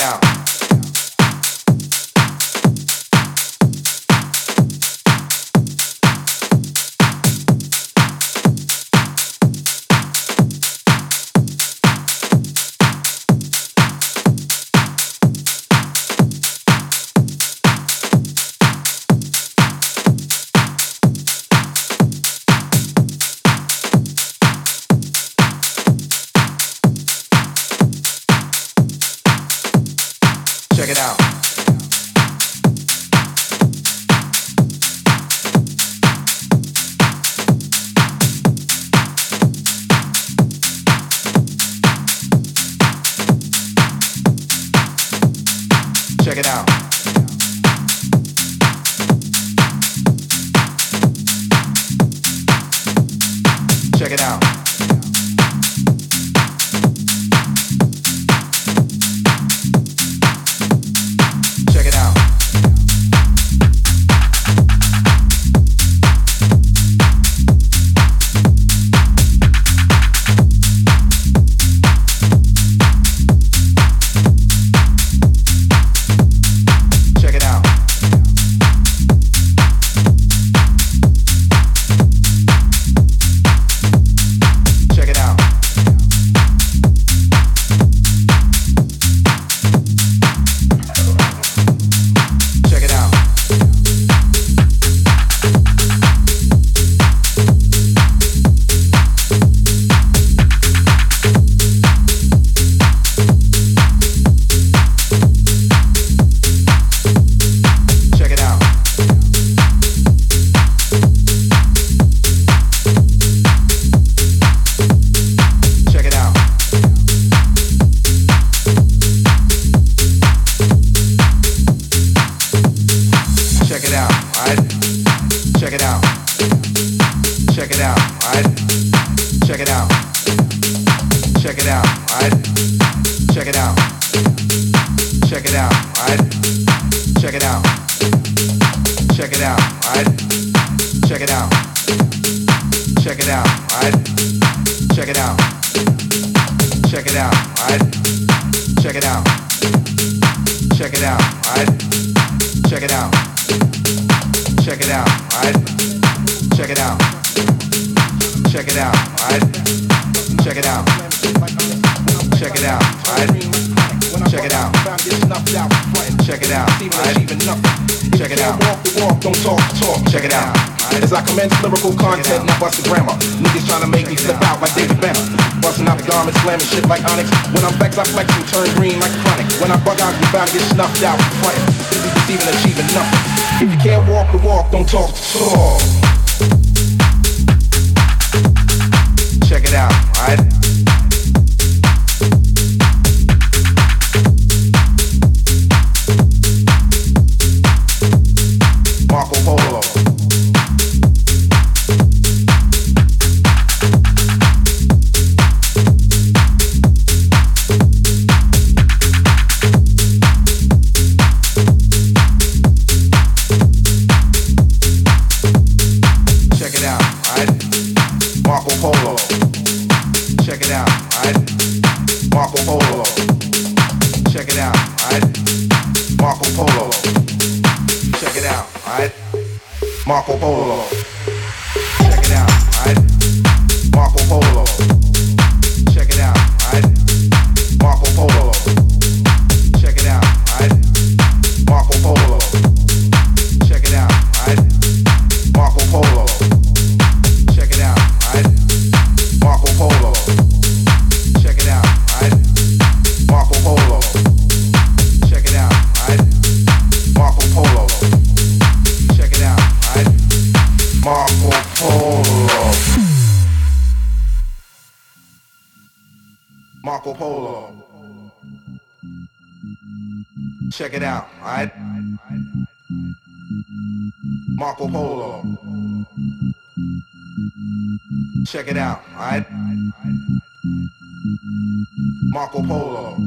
out. Check it out. Check it out. Check it out. Check it out. Check it out. Check it out. Check it out. Check it out. Check it out. Check it out. Alright. Check it out. Check it out. Alright. Check it out. Check it out. Alright. Check it out. Check it out. Alright. Check it out. Check it out. Alright. Check it out. Check it out. Alright. Check it out. Check it out. Alright. Check it out. Check it out. Alright. Check it out. Check it out. Alright. Check it out. Check it out. Alright. Check it out. Check it out. Alright. Check it out. Check it out. Alright. Check it out. Walk the walk, don't talk the talk. Check it out. As I commence lyrical content and I bust the grammar. Niggas trying to make me slip out like David Banner. Busting out the garments, slamming shit like Onyx. When I'm vexed, I flex and turn green like chronic. When I bug out, you bound to get snuffed out. Front. This is even achieving nothing. If you can't walk the walk, don't talk the talk. Check it out. Alright. Marco Polo. Check it out. Alright. Marco Polo. Check it out. Alright. Marco Polo. Check it out. Alright. Marco Polo. Check it out. Alright. Marco Polo. Check it out. Alright. Marco Polo. Check it out. Alright. Marco Polo. Check it out. Alright. Marco Polo. Check it out. Alright. Marco Polo. Check it out. Alright. Marco Polo. Check it out. Alright. Marco Polo. Check it out. Alright. Marco Polo. Check it out. Alright. Marco Polo. Marco Polo. Check it out. Alright. Marco Polo. Check it out. Alright. Marco Polo.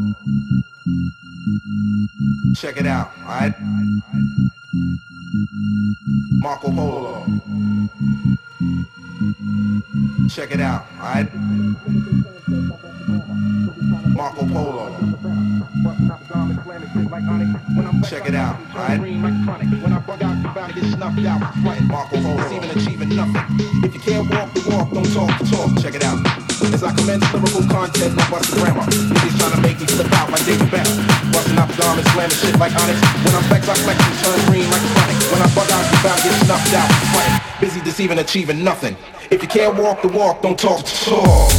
Check it out. Alright. Marco Polo. Check it out. Alright. Marco Polo. Check it out, alright? When I bug out, you bound to get snuffed out. Frontin' Marco Polo, even achieving nothing. If you can't walk the walk, don't talk the talk. Check it out. As I commence lyrical content, not bust the grammar. Niggas trying to make me flip out like David Banner. Busting out the garments, slamming shit like Onyx. When I'm vexed, I flex and turn green like a chronic. When I bug out, you bound to get snuffed out. Frontin', busy deceiving, achieving nothing. If you can't walk the walk, don't talk the talk.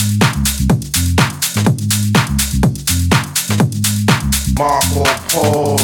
Marco Polo.